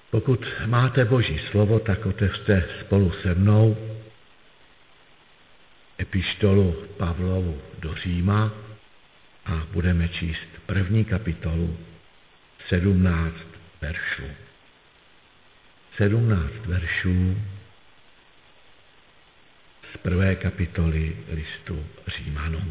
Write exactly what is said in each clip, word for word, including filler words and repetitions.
Pokud máte Boží slovo, tak otevřte spolu se mnou epištolu Pavlovu do Říma a budeme číst první kapitolu, sedmnáct veršů. sedmnáct veršů z prvé kapitoly listu Římanům.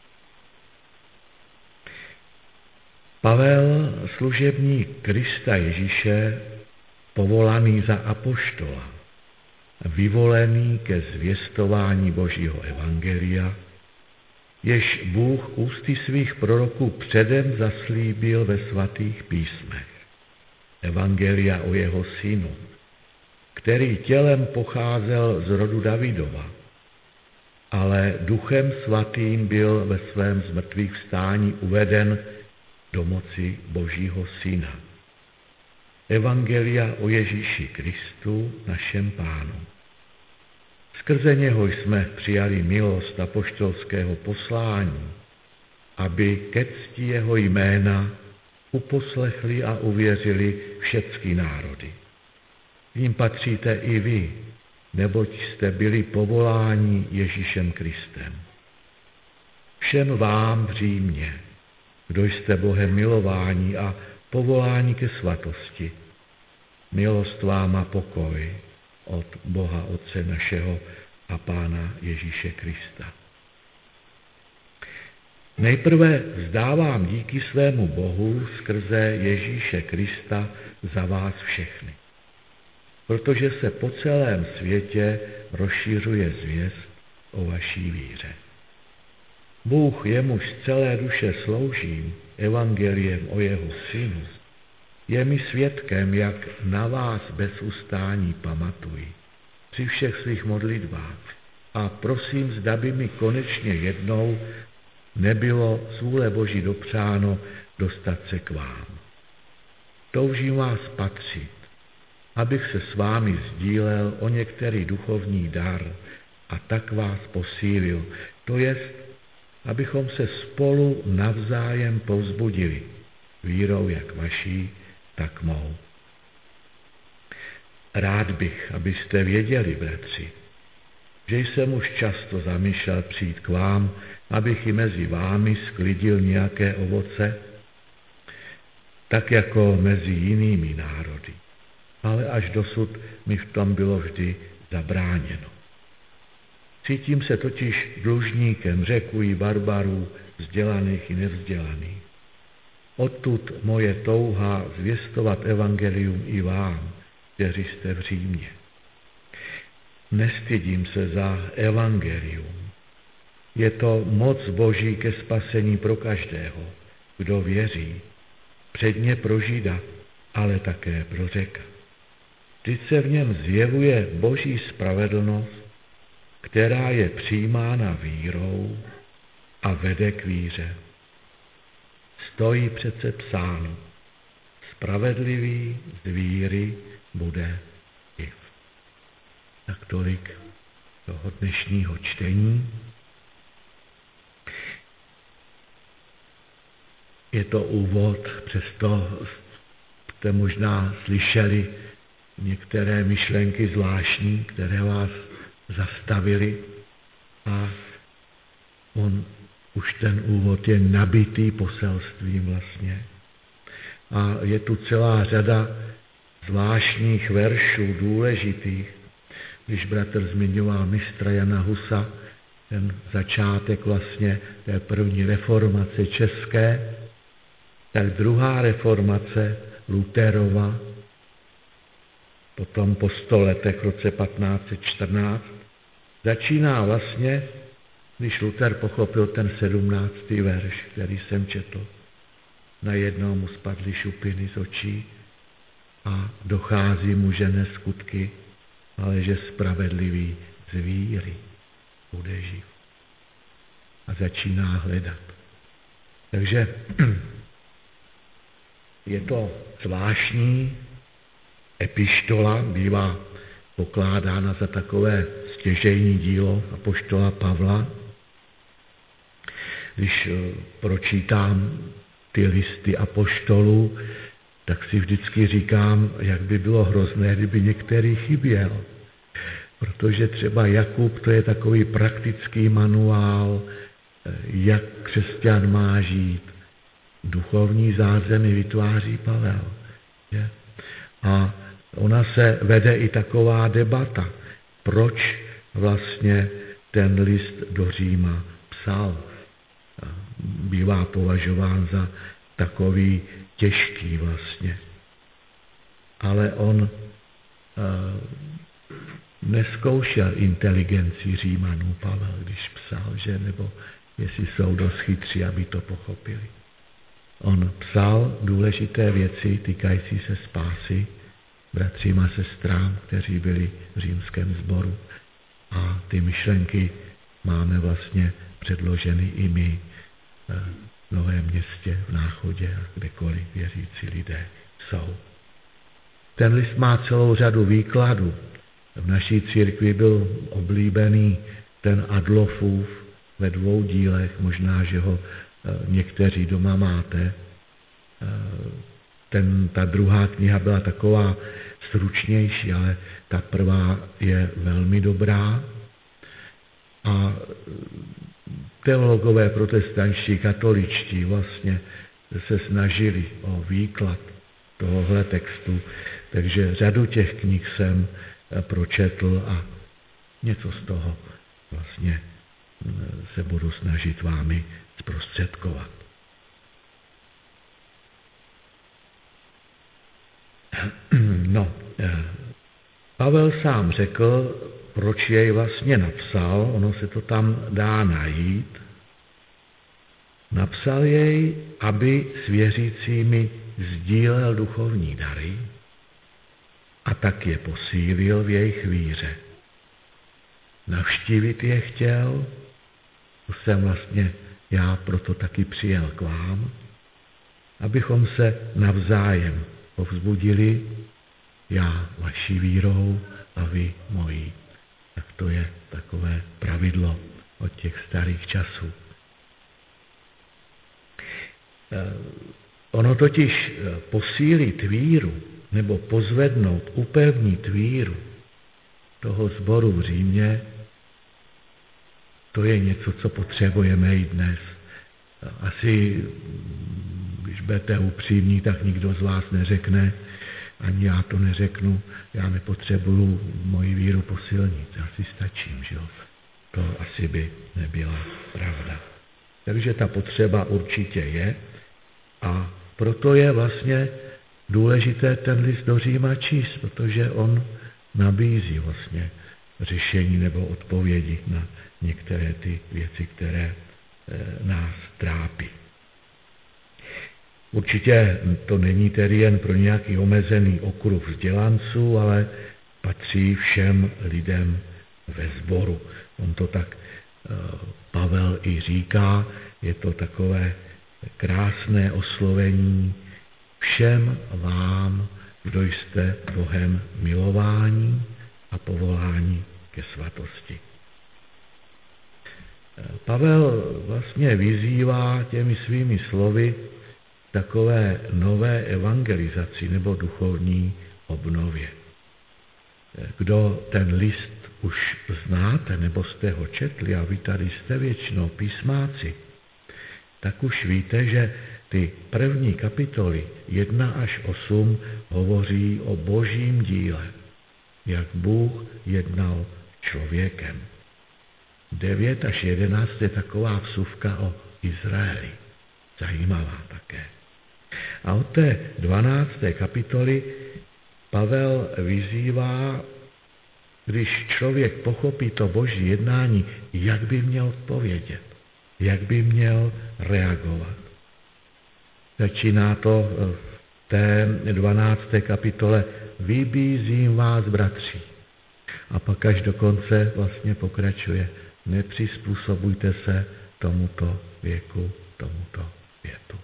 Pavel, služebník Krista Ježíše, povolaný za apoštola, vyvolený ke zvěstování Božího evangelia, jež Bůh ústy svých proroků předem zaslíbil ve svatých písmech. Evangelia o jeho synu, který tělem pocházel z rodu Davidova, ale duchem svatým byl ve svém zmrtvých vstání uveden do moci Božího syna. Evangelia o Ježíši Kristu, našem Pánu. Skrze něho jsme přijali milost apoštolského poslání, aby ke cti jeho jména uposlechli a uvěřili všechny národy. Jím patříte i vy, neboť jste byli povoláni Ježíšem Kristem. Všem vám v Římě, kdo jste Bohem milováni a povoláni ke svatosti, milost vám a pokoj od Boha Otce našeho a Pána Ježíše Krista. Nejprve vzdávám díky svému Bohu skrze Ježíše Krista za vás všechny, protože se po celém světě rozšiřuje zvěst o vaší víře. Bůh, jemuž z celé duše sloužím evangeliem o jeho synu, je mi svědkem, jak na vás bez ustání pamatuji při všech svých modlitbách a prosím, zda by mi konečně jednou nebylo z vůle Boží dopřáno dostat se k vám. Toužím vás patřit, abych se s vámi sdílel o některý duchovní dar a tak vás posílil, to jest, abychom se spolu navzájem povzbudili vírou jak vaší, tak mou. Rád bych, abyste věděli, bratři, že jsem už často zamýšlel přijít k vám, abych i mezi vámi sklidil nějaké ovoce, tak jako mezi jinými národy. Ale až dosud mi v tom bylo vždy zabráněno. Cítím se totiž dlužníkem Řeků i barbarů, vzdělaných i nevzdělaných. Odtud moje touha zvěstovat evangelium i vám, kteří jste v Římě. Nestydím se za evangelium. Je to moc Boží ke spasení pro každého, kdo věří, předně pro Žida, ale také pro Řeka. Vždyť se v něm zjevuje Boží spravedlnost, která je přijímána vírou a vede k víře. Stojí přece psáno, spravedlivý z víry bude živ. Tak tolik toho dnešního čtení. Je to úvod, přesto jste možná slyšeli některé myšlenky zvláštní, které vás zastavili a on už ten úvod je nabitý poselstvím vlastně. A je tu celá řada zvláštních veršů, důležitých. Když bratr zmiňoval mistra Jana Husa, ten začátek vlastně té první reformace české, tak druhá reformace Lutherova, potom po sto letech v roce patnáct set čtrnáct, začíná vlastně, když Luther pochopil ten sedmnáctý verš, který jsem četl. Najednou mu spadly šupiny z očí a dochází mu, že ne skutky, ale že spravedlivý z víry bude živ. A začíná hledat. Takže je to zvláštní epištola, bývá pokládána za takové stěžejní dílo apoštola Pavla. Když pročítám ty listy apoštolů, tak si vždycky říkám, jak by bylo hrozné, kdyby některý chyběl. Protože třeba Jakub, to je takový praktický manuál, jak křesťan má žít. Duchovní zázemí vytváří Pavel. Je? A ona se vede i taková debata, proč vlastně ten list do Říma psal. Bývá považován za takový těžký vlastně. Ale on uh, neskoušel inteligenci Římanů Pavel, když psal, že, nebo jestli jsou dost chytří, aby to pochopili. On psal důležité věci týkající se spásy bratřím a sestrám, kteří byli v římském sboru. A ty myšlenky máme vlastně předloženy i my v Novém Městě, v Náchodě a kdekoliv věřící lidé jsou. Ten list má celou řadu výkladů. V naší církvi byl oblíbený ten Adlofův ve dvou dílech, možná, že ho někteří doma máte. Ten, ta druhá kniha byla taková stručnější, ale ta prvá je velmi dobrá. A teologové protestančtí, katoličtí vlastně se snažili o výklad tohohle textu, takže řadu těch knih jsem pročetl a něco z toho vlastně se budu snažit vámi zprostředkovat. No, Pavel sám řekl, proč jej vlastně napsal, ono se to tam dá najít. Napsal jej, aby s věřícími sdílel duchovní dary a tak je posílil v jejich víře. Navštívit je chtěl, to jsem vlastně já proto taky přijel k vám, abychom se navzájem povzbudili, já vaší vírou a vy mojí. Tak to je takové pravidlo od těch starých časů. Ono totiž posílit víru, nebo pozvednout, upevnit víru toho sboru v Římě, to je něco, co potřebujeme i dnes. Asi, když budete upřímní, tak nikdo z vás neřekne, ani já to neřeknu, já nepotřebuju moji víru posilnit, já si stačím, že jo. To asi by nebyla pravda. Takže ta potřeba určitě je a proto je vlastně důležité ten list do Říma číst, protože on nabízí vlastně řešení nebo odpovědi na některé ty věci, které nás trápí. Určitě to není tedy jen pro nějaký omezený okruh vzdělanců, ale patří všem lidem ve sboru. On to tak Pavel i říká, je to takové krásné oslovení všem vám, kdo jste Bohem milováni a povoláni ke svatosti. Pavel vlastně vyzývá těmi svými slovy takové nové evangelizaci nebo duchovní obnově. Kdo ten list už znáte nebo jste ho četli a vy tady jste většinou písmáci, tak už víte, že ty první kapitoly jedna až osm hovoří o božím díle, jak Bůh jednal člověkem. devět až jedenáct je taková vsuvka o Izraeli. Zajímavá také. A od té dvanácté kapitoly Pavel vyzývá, když člověk pochopí to boží jednání, jak by měl odpovědět, jak by měl reagovat. Začíná to v té dvanácté kapitole vybízím vás, bratři. A pak až do konce vlastně pokračuje nepřizpůsobujte se tomuto věku, tomuto větu.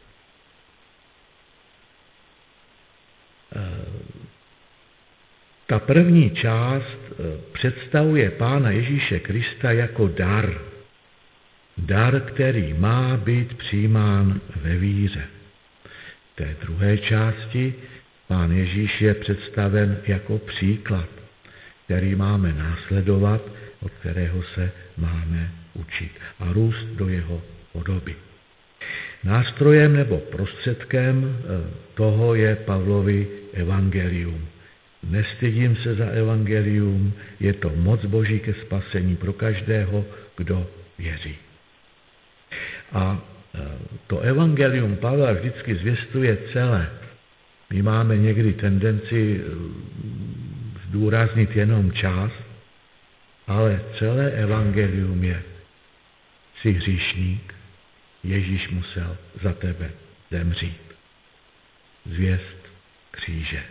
Ta první část představuje Pána Ježíše Krista jako dar. Dar, který má být přijímán ve víře. té druhé části Pán Ježíš je představen jako příklad, který máme následovat, od kterého se máme učit a růst do jeho podoby. Nástrojem nebo prostředkem toho je Pavlovi evangelium. Nestydím se za evangelium, je to moc Boží ke spasení pro každého, kdo věří. A to evangelium Pavel vždycky zvěstuje celé. My máme někdy tendenci zdůraznit jenom část, ale celé evangelium je: jsi hříšník, Ježíš musel za tebe zemřít. Zvěst kříže.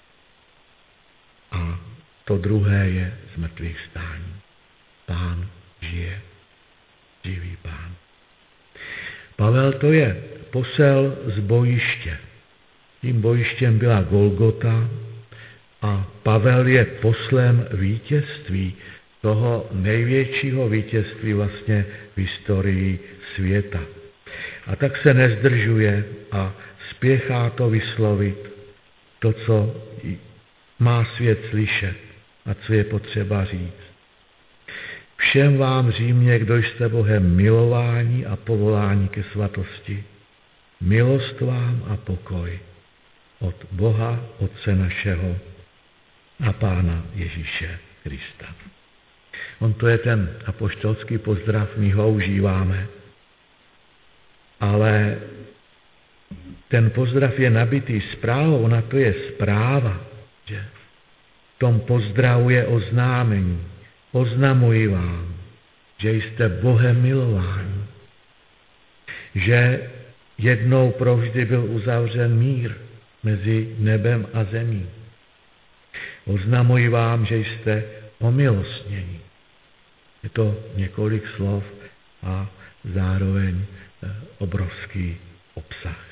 A to druhé je zmrtvých stání. Pán žije, živý Pán. Pavel to je posel z bojiště. Tím bojištěm byla Golgota a Pavel je poslem vítězství, toho největšího vítězství vlastně v historii světa. A tak se nezdržuje a spěchá to vyslovit, to, co má svět slyšet a co je potřeba říct. Všem vám, Římě, kdo jste Bohem milováni a povoláni ke svatosti, milost vám a pokoj od Boha Otce našeho a Pána Ježíše Krista. On to je ten apoštolský pozdrav, my ho užíváme, ale ten pozdrav je nabitý zprávou, ona to je zpráva, že v tom pozdravu je oznámení. Oznamuji vám, že jste Bohem milováni, že jednou provždy byl uzavřen mír mezi nebem a zemí. Oznamuji vám, že jste omilostněni. Je to několik slov a zároveň obrovský obsah.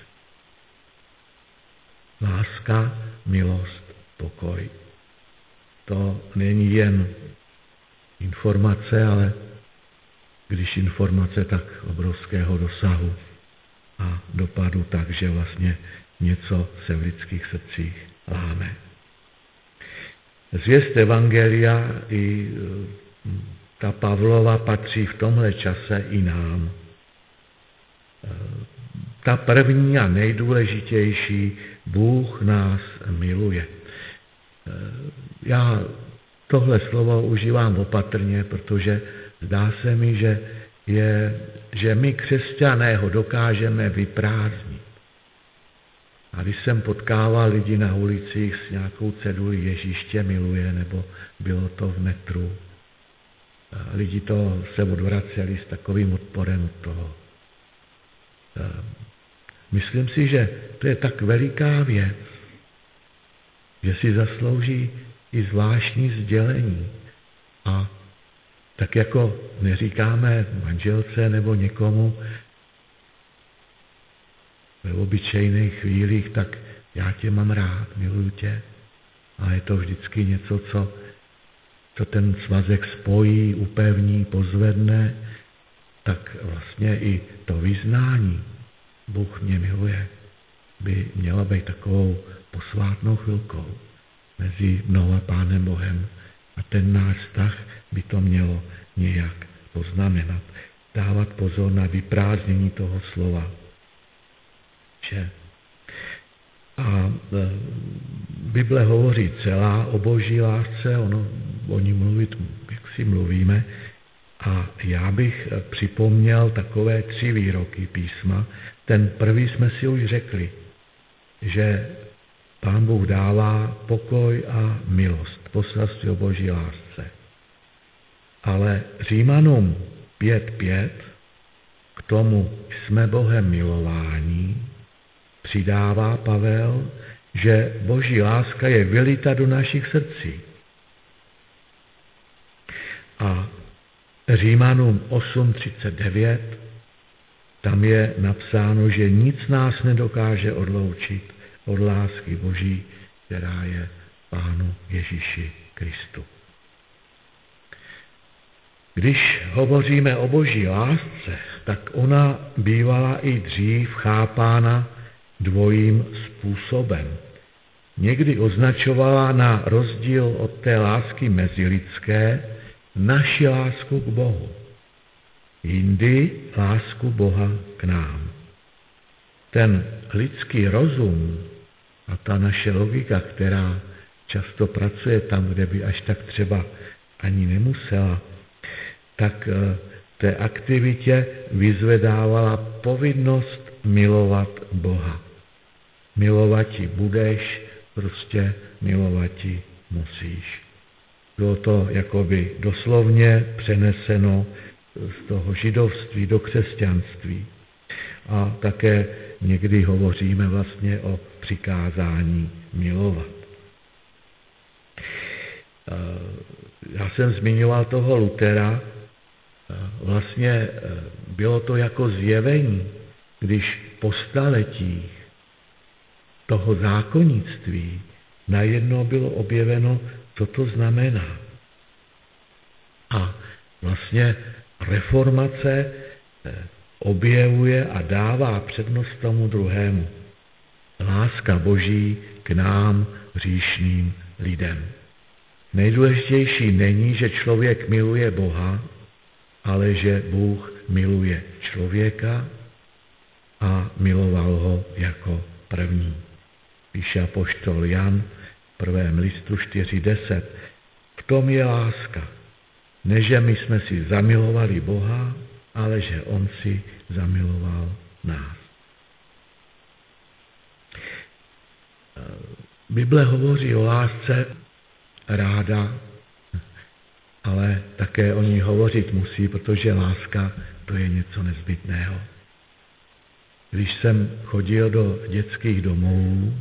Láska, milost, pokoj. To není jen informace, ale když informace, tak obrovského dosahu a dopadu, takže vlastně něco se v lidských srdcích láme. Zvěst evangelia i ta Pavlova patří v tomhle čase i nám. Ta první a nejdůležitější, Bůh nás miluje. Já tohle slovo užívám opatrně, protože zdá se mi, že, je, že my křesťané ho dokážeme vyprázdnit. A když jsem potkával lidi na ulicích s nějakou cedulí Ježíš tě miluje, nebo bylo to v metru, lidi to se odvraceli s takovým odporem od toho. Myslím si, že to je tak veliká věc, že si zaslouží i zvláštní sdělení. A tak jako neříkáme manželce nebo někomu ve obyčejných chvílích, tak já tě mám rád, miluju tě. A je to vždycky něco, co, co ten svazek spojí, upevní, pozvedne, tak vlastně i to vyznání, Bůh mě miluje, by měla být takovou posvátnou chvilkou mezi mnou a Pánem Bohem. A ten náš vztah by to mělo nějak poznamenat. Dávat pozor na vyprázdnění toho slova. Že? A e, Bible hovoří celá o Boží lásce, ono o ní mluvit, jak si mluvíme. A já bych připomněl takové tři výroky písma. Ten první jsme si už řekli, že Pán Bůh dává pokoj a milost, poselství o Boží lásce. Ale Římanům pět pět k tomu jsme Bohem milováni přidává Pavel, že Boží láska je vylita do našich srdcí. A Římanům osm třicet devět tam je napsáno, že nic nás nedokáže odloučit od lásky Boží, která je Pánu Ježíši Kristu. Když hovoříme o Boží lásce, tak ona bývala i dřív chápána dvojím způsobem. Někdy označovala na rozdíl od té lásky mezilidské naši lásku k Bohu. Jindy lásku Boha k nám. Ten lidský rozum a ta naše logika, která často pracuje tam, kde by až tak třeba ani nemusela, tak té aktivitě vyzvedávala povinnost milovat Boha. Milovati budeš, prostě milovati musíš. Bylo to jakoby doslovně přeneseno z toho židovství do křesťanství. A také někdy hovoříme vlastně o přikázání milovat. Já jsem zmiňoval toho Luthera, vlastně bylo to jako zjevení, když po staletích toho zákonnictví najednou bylo objeveno, co to znamená. A vlastně reformace objevuje a dává přednost tomu druhému. Láska Boží k nám, hříšným lidem. Nejdůležitější není, že člověk miluje Boha, ale že Bůh miluje člověka a miloval ho jako první. Píše apoštol Jan v prvém listu čtyři deset. V tom je láska. Ne, že my jsme si zamilovali Boha, ale že on si zamiloval nás. Bible hovoří o lásce ráda, ale také o ní hovořit musí, protože láska to je něco nezbytného. Když jsem chodil do dětských domovů,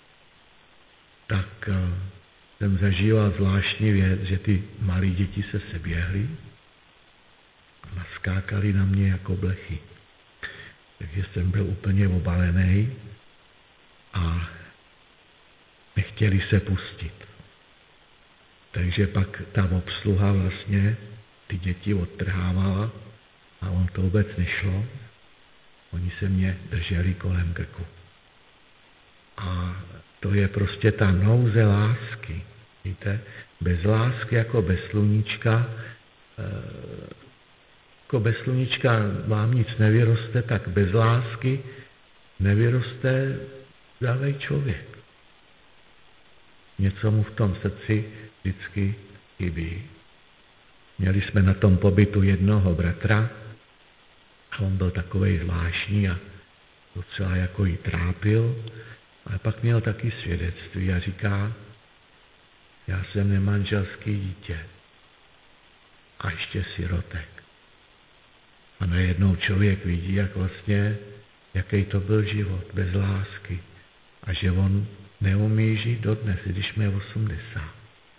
tak jsem zažíval zvláštní věc, že ty malí děti se seběhly a naskákali na mě jako blechy. Takže jsem byl úplně obalený a nechtěli se pustit. Takže pak ta obsluha vlastně ty děti odtrhávala a on to vůbec nešlo. Oni se mě drželi kolem krku. A to je prostě ta nouze lásky. Víte, bez lásky jako bez sluníčka, jako bez sluníčka vám nic nevyroste, tak bez lásky nevyroste zdravý člověk. Něco mu v tom srdci vždycky chybí. Měli jsme na tom pobytu jednoho bratra a on byl takovej zvláštní a docela jako jí trápil, ale pak měl taky svědectví a říká, já jsem nemanželský dítě a ještě sirotek. A najednou člověk vidí, jak vlastně, jaký to byl život bez lásky a že on neumí žít dodnes, když mě osmdesát.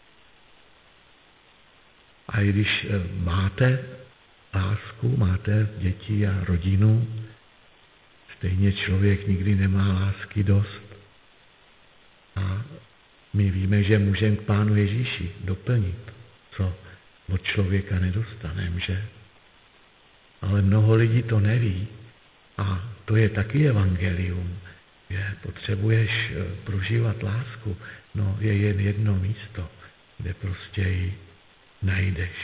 A i když máte lásku, máte děti a rodinu, stejně člověk nikdy nemá lásky dost. A my víme, že můžeme k Pánu Ježíši doplnit, co od člověka nedostaneme, že? Ale mnoho lidí to neví a to je taky evangelium, že potřebuješ prožívat lásku, no je jen jedno místo, kde prostě ji najdeš.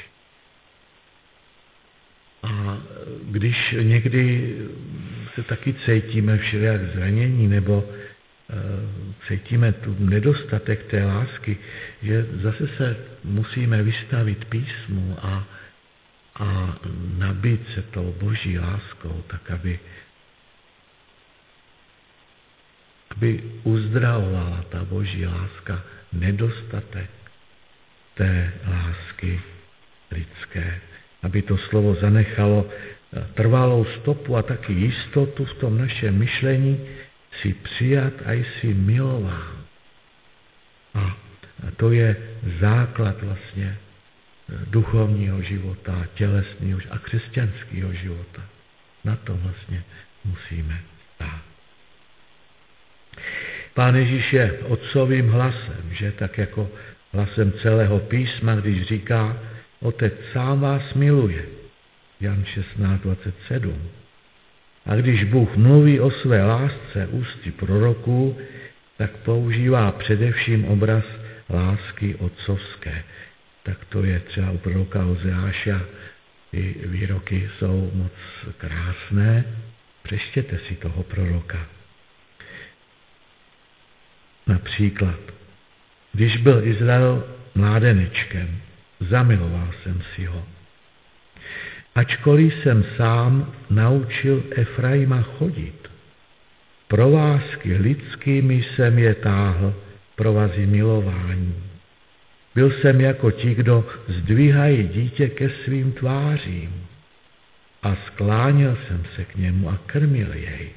A když někdy se taky cítíme všelijak zranění nebo uh, cítíme tu nedostatek té lásky, že zase se musíme vystavit písmu a, a nabít se tou Boží láskou, tak aby, aby uzdravovala ta Boží láska nedostatek té lásky lidské. Aby to slovo zanechalo trvalou stopu a taky jistotu v tom našem myšlení, si přijat a jsi milován. A to je základ vlastně duchovního života, tělesného a křesťanského života. Na tom vlastně musíme stát. Pán Ježíš je otcovým hlasem, že tak jako hlasem celého písma, když říká, Otec sám vás miluje. Jan šestnáct dvacet sedm. A když Bůh mluví o své lásce ústy proroků, tak používá především obraz lásky otcovské. Tak to je třeba u proroka Ozeáša. Ty výroky jsou moc krásné. Přečtěte si toho proroka. Například, když byl Izrael mládenečkem, zamiloval jsem si ho. Ačkoliv jsem sám naučil Efraima chodit, provázky lidskými jsem je táhl, provazy milování. Byl jsem jako ti, kdo zdvíhají dítě ke svým tvářím a skláněl jsem se k němu a krmil jej.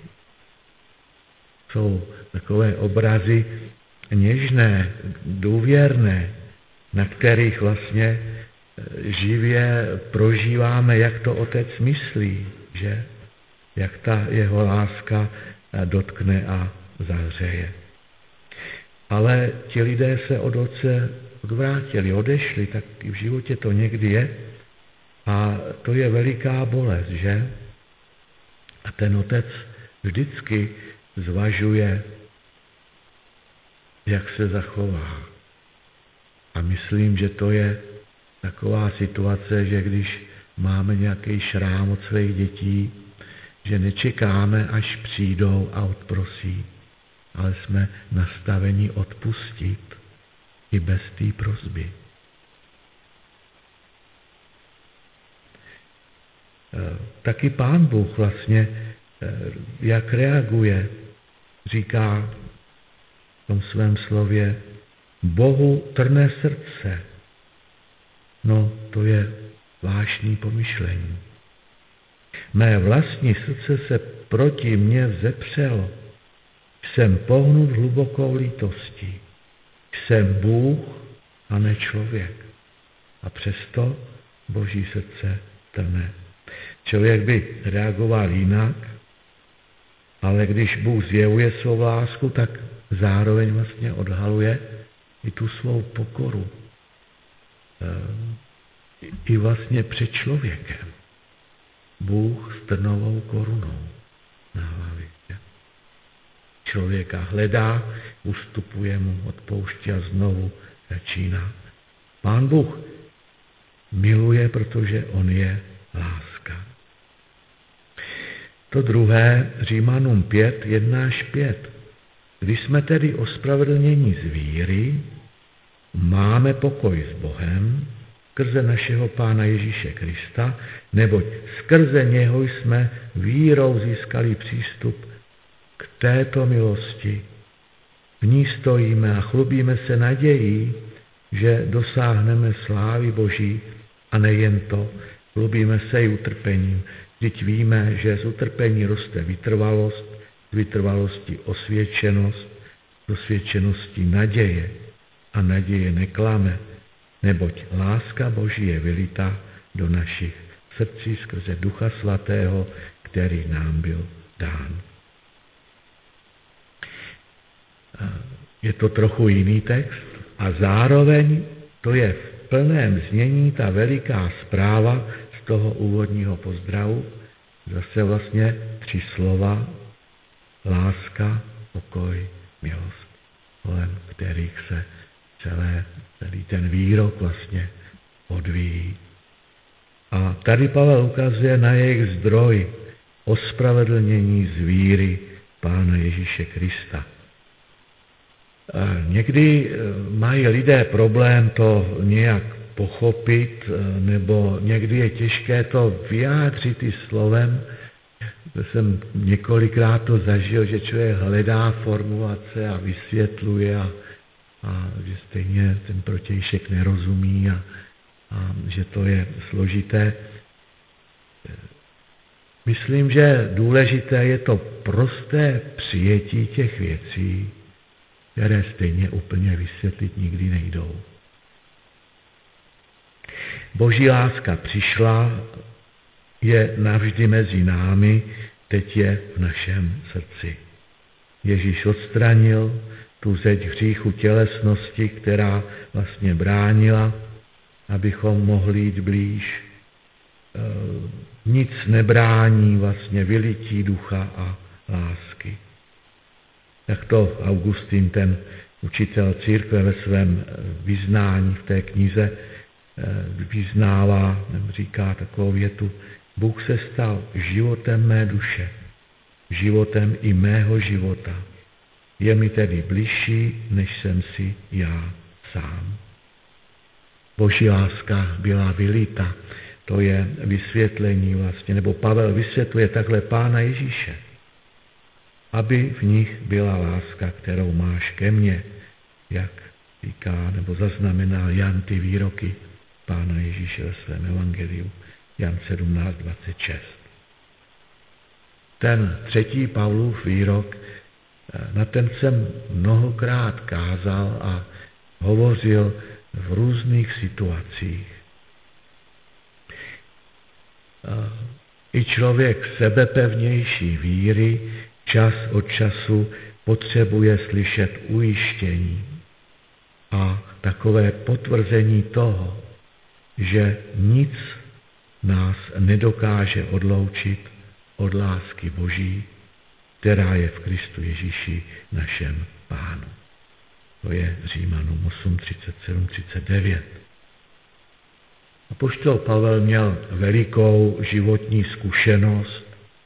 Jsou takové obrazy něžné, důvěrné, na kterých vlastně živě prožíváme, jak to otec myslí, že? Jak ta jeho láska dotkne a zahřeje. Ale ti lidé se od otce odvrátili, odešli, tak i v životě to někdy je. A to je veliká bolest, že? A ten otec vždycky zvažuje, jak se zachová. A myslím, že to je taková situace, že když máme nějaký šrám od svých dětí, že nečekáme, až přijdou a odprosí, ale jsme nastaveni odpustit i bez té prosby. Taky Pán Bůh vlastně, jak reaguje, říká v tom svém slově, Bohu trne srdce. No, to je vážný pomyšlení. Mé vlastní srdce se proti mně vzepřelo. Jsem pohnut hlubokou lítostí. Jsem Bůh a ne člověk. A přesto Boží srdce trne. Člověk by reagoval jinak, ale když Bůh zjevuje svou lásku, tak zároveň vlastně odhaluje i tu svou pokoru. I vlastně před člověkem. Bůh s trnovou korunou na hlavě. Člověka hledá, ustupuje mu, odpouští a znovu začíná. Pán Bůh miluje, protože on je láska. To druhé, Římanům pět, jedna až pět. Když jsme tedy ospravedlněni z víry, máme pokoj s Bohem, skrze našeho Pána Ježíše Krista, neboť skrze něho jsme vírou získali přístup k této milosti. V ní stojíme a chlubíme se nadějí, že dosáhneme slávy Boží a nejen to, chlubíme se i utrpením. Vždyť víme, že z utrpení roste vytrvalost, z vytrvalosti osvědčenost, z osvědčenosti naděje a naděje neklame, neboť láska Boží je vylita do našich srdcí skrze Ducha Svatého, který nám byl dán. Je to trochu jiný text a zároveň to je v plném znění ta veliká zpráva z toho úvodního pozdravu. Zase vlastně tři slova: láska, pokoj, milost, kolem kterých se celé, celý ten výrok vlastně odvíjí. A tady Pavel ukazuje na jejich zdroj ospravedlnění z víry Pána Ježíše Krista. Někdy mají lidé problém to nějak pochopit, nebo někdy je těžké to vyjádřit i slovem. Jsem několikrát to zažil, že člověk hledá formulace a vysvětluje a, a že stejně ten protějšek nerozumí a, a že to je složité. Myslím, že důležité je to prosté přijetí těch věcí, které stejně úplně vysvětlit nikdy nejdou. Boží láska přišla, je navždy mezi námi, teď je v našem srdci. Ježíš odstranil tu zeď hříchu tělesnosti, která vlastně bránila, abychom mohli jít blíž. nic nebrání vlastně vylití ducha a lásky. Tak to Augustín, ten učitel církve, ve svém vyznání v té knize vyznává, nebo říká takovou větu: Bůh se stal životem mé duše, životem i mého života. Je mi tedy bližší, než jsem si já sám. Boží láska byla vylita. To je vysvětlení vlastně, nebo Pavel vysvětluje takhle Pána Ježíše. Aby v nich byla láska, kterou máš ke mně, jak říká, nebo zaznamenal Jan ty výroky Pána Ježíše ve svém evangeliu, Jan sedmnáct dvacet šest. Ten třetí Pavlův výrok, na ten jsem mnohokrát kázal a hovořil v různých situacích. I člověk sebepevnější víry čas od času potřebuje slyšet ujištění a takové potvrzení toho, že nic nás nedokáže odloučit od lásky Boží, která je v Kristu Ježíši našem Pánu. To je Římanům osm třicet sedm třicet devět. Apoštol Pavel měl velikou životní zkušenost,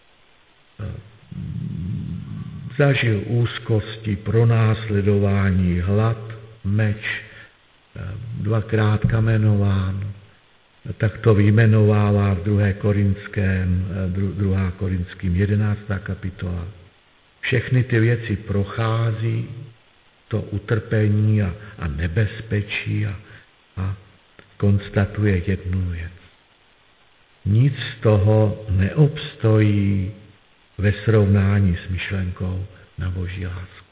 zažil úzkosti, pronásledování, hlad, meč, dvakrát kamenován, tak to vyjmenovává v druhé Korinském, druhá Korinským jedenáctá kapitola. Všechny ty věci prochází, to utrpení a, a nebezpečí a, a konstatuje jednu věc. Nic z toho neobstojí ve srovnání s myšlenkou na Boží lásku.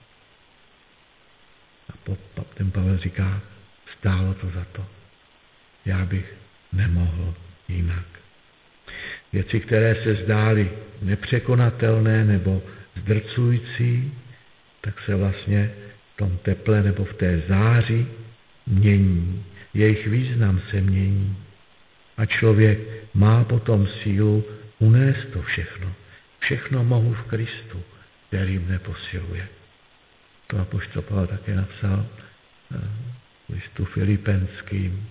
A ten Pavel říká, stálo to za to. Já bych nemohl jinak. Věci, které se zdály nepřekonatelné nebo zdrcující, tak se vlastně v tom teple nebo v té záři mění. Jejich význam se mění. A člověk má potom sílu unést to všechno. Všechno mohu v Kristu, který mne posiluje. To apoštol Pavel také napsal v listu Filipenským.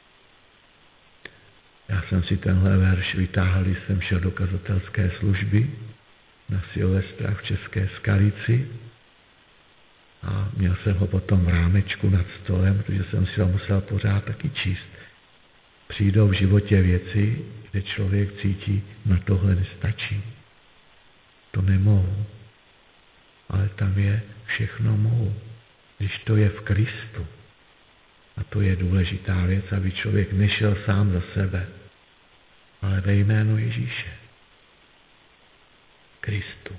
Já jsem si tenhle verš vytáhl, když jsem šel do kazatelské služby na Silvestra v České Skalici a měl jsem ho potom v rámečku nad stolem, protože jsem si ho musel pořád taky číst. Přijdou v životě věci, kde člověk cítí, na tohle nestačí. To nemohu. Ale tam je všechno mohu, když to je v Kristu. A to je důležitá věc, aby člověk nešel sám za sebe, ale ve jménu Ježíše. Kristu.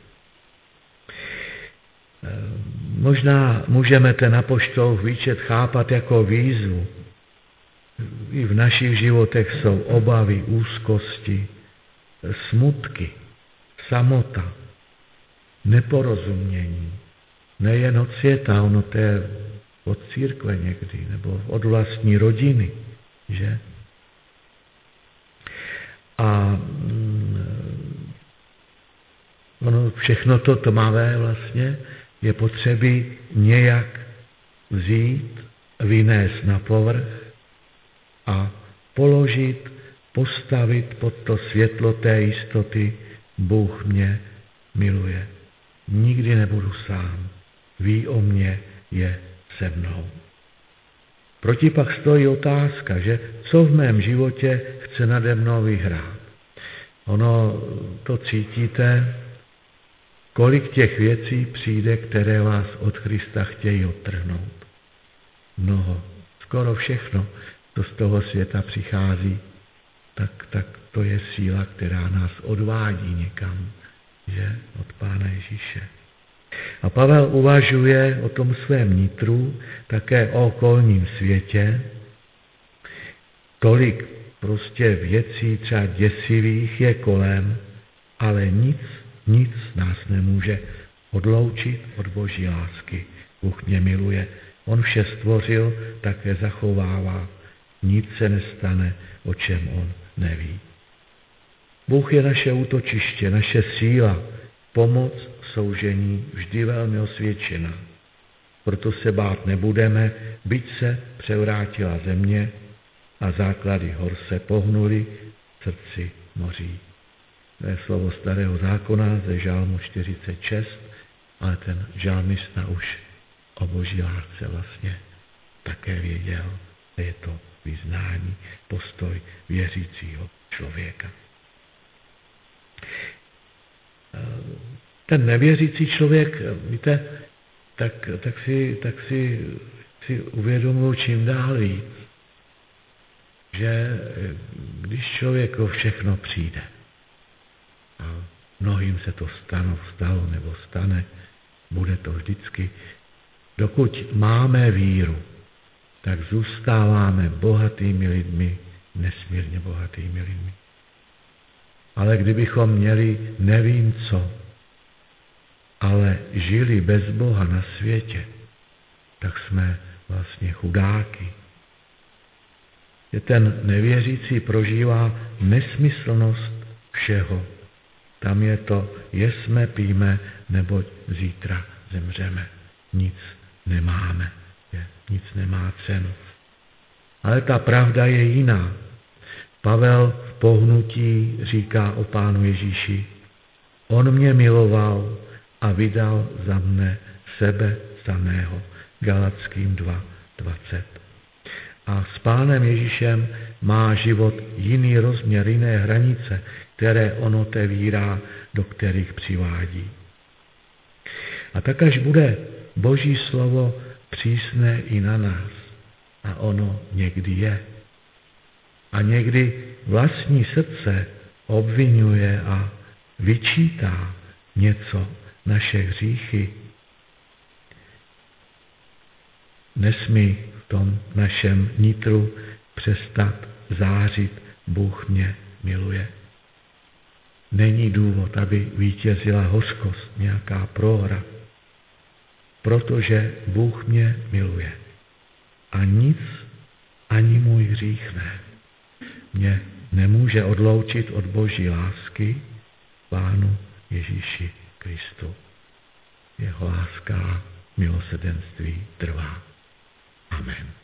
Možná můžeme ten apoštolův výčet chápat jako výzvu. I v našich životech jsou obavy, úzkosti, smutky, samota, neporozumění. Nejen od světa, ono to je od církve někdy, nebo od vlastní rodiny, že? A ono všechno to tmavé vlastně je potřeby nějak vzít, vynést na povrch a položit, postavit pod to světlo té jistoty, Bůh mě miluje. Nikdy nebudu sám, ví o mně, je se mnou. Proti pak stojí otázka, že co v mém životě chce nade mnou vyhrát. Ono to cítíte, kolik těch věcí přijde, které vás od Krista chtějí odtrhnout. Mnoho, skoro všechno, co z toho světa přichází, tak, tak to je síla, která nás odvádí někam, že od Pána Ježíše. A Pavel uvažuje o tom svém nitru, také o okolním světě. Tolik prostě věcí třeba děsivých je kolem, ale nic, nic nás nemůže odloučit od Boží lásky. Bůh mě miluje. On vše stvořil, také zachovává. Nic se nestane, o čem on neví. Bůh je naše útočiště, naše síla, pomoc, soužení vždy velmi osvědčená. Proto se bát nebudeme, byť se převrátila země a základy hor se pohnuly v srdci moří. To je slovo Starého zákona ze Žálmu čtyřicet šest, ale ten žálmista už o boží lásce vlastně také věděl. Je to vyznání, postoj věřícího člověka. Ten nevěřící člověk, víte, tak, tak, si, tak si, si uvědomuji čím dál víc, že když člověk o všechno přijde, a mnohým se to stalo, stalo nebo stane, bude to vždycky, dokud máme víru, tak zůstáváme bohatými lidmi, nesmírně bohatými lidmi. Ale kdybychom měli nevím co, ale žili bez Boha na světě, tak jsme vlastně chudáky. Že ten nevěřící prožívá nesmyslnost všeho. Tam je to, jesme, píme, neboť zítra zemřeme. Nic nemáme. Je, nic nemá cenu. Ale ta pravda je jiná. Pavel v pohnutí říká o Pánu Ježíši, on mě miloval a vydal za mne sebe samého. Galatským dva dvacet. A s Pánem Ježíšem má život jiný rozměr, jiné hranice, které on otevírá, do kterých přivádí. A tak, až bude Boží slovo přísné i na nás, a ono někdy je, a někdy vlastní srdce obvinuje a vyčítá něco, naše hříchy, nesmí v tom našem nitru přestat zářit, Bůh mě miluje. Není důvod, aby vítězila hořkost, nějaká prohra, protože Bůh mě miluje. A nic, ani můj hřích ne, mě nemůže odloučit od Boží lásky Pánu Ježíši Kristu. Jeho láska a milosrdenství trvá. Amen.